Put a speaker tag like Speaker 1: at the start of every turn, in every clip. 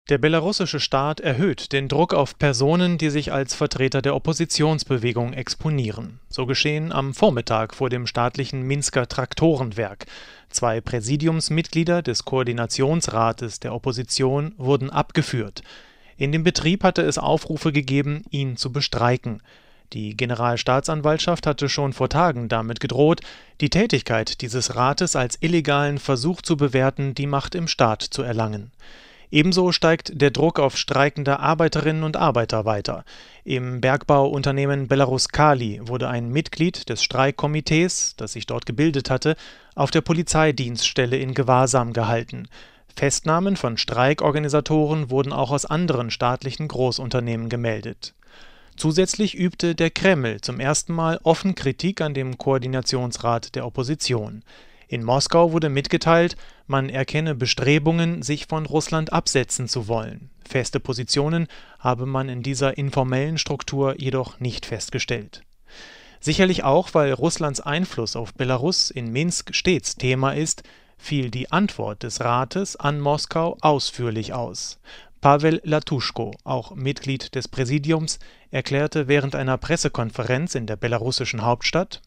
Speaker 1: Der belarussische Staat erhöht den Druck auf Personen, die sich als Vertreter der Oppositionsbewegung exponieren. So geschehen am Vormittag vor dem staatlichen Minsker Traktorenwerk. 2 Präsidiumsmitglieder des Koordinationsrates der Opposition wurden abgeführt. In dem Betrieb hatte es Aufrufe gegeben, ihn zu bestreiken. Die Generalstaatsanwaltschaft hatte schon vor Tagen damit gedroht, die Tätigkeit dieses Rates als illegalen Versuch zu bewerten, die Macht im Staat zu erlangen. Ebenso steigt der Druck auf streikende Arbeiterinnen und Arbeiter weiter. Im Bergbauunternehmen Belaruskali wurde ein Mitglied des Streikkomitees, das sich dort gebildet hatte, auf der Polizeidienststelle in Gewahrsam gehalten. Festnahmen von Streikorganisatoren wurden auch aus anderen staatlichen Großunternehmen gemeldet. Zusätzlich übte der Kreml zum ersten Mal offen Kritik an dem Koordinationsrat der Opposition. In Moskau wurde mitgeteilt, man erkenne Bestrebungen, sich von Russland absetzen zu wollen. Feste Positionen habe man in dieser informellen Struktur jedoch nicht festgestellt. Sicherlich auch, weil Russlands Einfluss auf Belarus in Minsk stets Thema ist, fiel die Antwort des Rates an Moskau ausführlich aus. Pavel Latuschko, auch Mitglied des Präsidiums, erklärte während einer Pressekonferenz in der belarussischen Hauptstadt: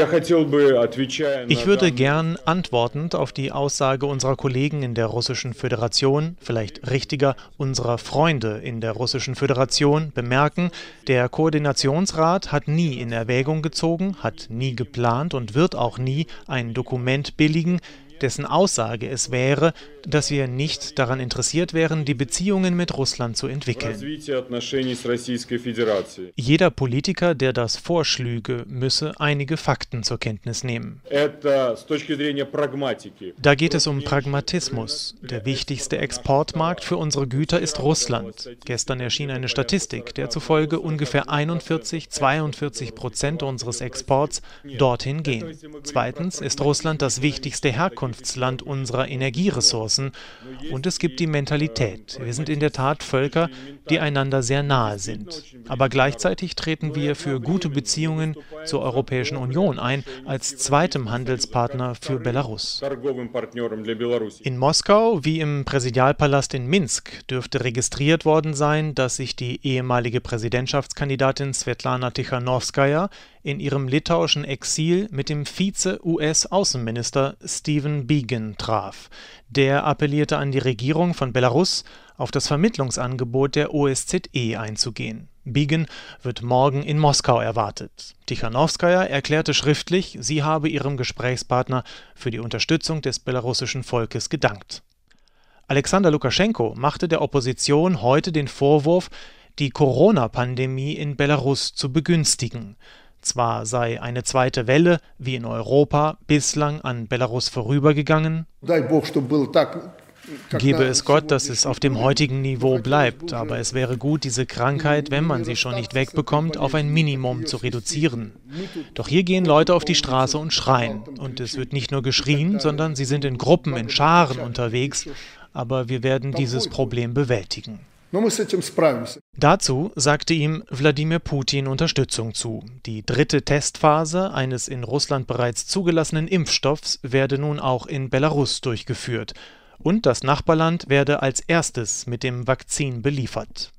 Speaker 1: Ich würde gern antwortend auf die Aussage unserer Kollegen in der Russischen Föderation, vielleicht richtiger unserer Freunde in der Russischen Föderation, bemerken, der Koordinationsrat hat nie in Erwägung gezogen, hat nie geplant und wird auch nie ein Dokument billigen, dessen Aussage es wäre, dass wir nicht daran interessiert wären, die Beziehungen mit Russland zu entwickeln. Jeder Politiker, der das vorschlüge, müsse einige Fakten zur Kenntnis nehmen. Da geht es um Pragmatismus. Der wichtigste Exportmarkt für unsere Güter ist Russland. Gestern erschien eine Statistik, der zufolge ungefähr 41–42% unseres Exports dorthin gehen. Zweitens ist Russland das wichtigste Herkunftsland unserer Energieressourcen und es gibt die Mentalität. Wir sind in der Tat Völker, die einander sehr nahe sind. Aber gleichzeitig treten wir für gute Beziehungen zur Europäischen Union ein, als zweitem Handelspartner für Belarus. In Moskau wie im Präsidialpalast in Minsk dürfte registriert worden sein, dass sich die ehemalige Präsidentschaftskandidatin Svetlana Tikhanovskaja in ihrem litauischen Exil mit dem Vize-US-Außenminister Stephen Biegun traf. Der appellierte an die Regierung von Belarus, auf das Vermittlungsangebot der OSZE einzugehen. Biegun wird morgen in Moskau erwartet. Tikhanovskaja erklärte schriftlich, sie habe ihrem Gesprächspartner für die Unterstützung des belarussischen Volkes gedankt. Alexander Lukaschenko machte der Opposition heute den Vorwurf, die Corona-Pandemie in Belarus zu begünstigen. Zwar sei eine zweite Welle, wie in Europa, bislang an Belarus vorübergegangen, gebe es Gott, dass es auf dem heutigen Niveau bleibt, aber es wäre gut, diese Krankheit, wenn man sie schon nicht wegbekommt, auf ein Minimum zu reduzieren. Doch hier gehen Leute auf die Straße und schreien. Und es wird nicht nur geschrien, sondern sie sind in Gruppen, in Scharen unterwegs, aber wir werden dieses Problem bewältigen. Dazu sagte ihm Wladimir Putin Unterstützung zu. Die 3. Testphase eines in Russland bereits zugelassenen Impfstoffs werde nun auch in Belarus durchgeführt. Und das Nachbarland werde als erstes mit dem Vakzin beliefert.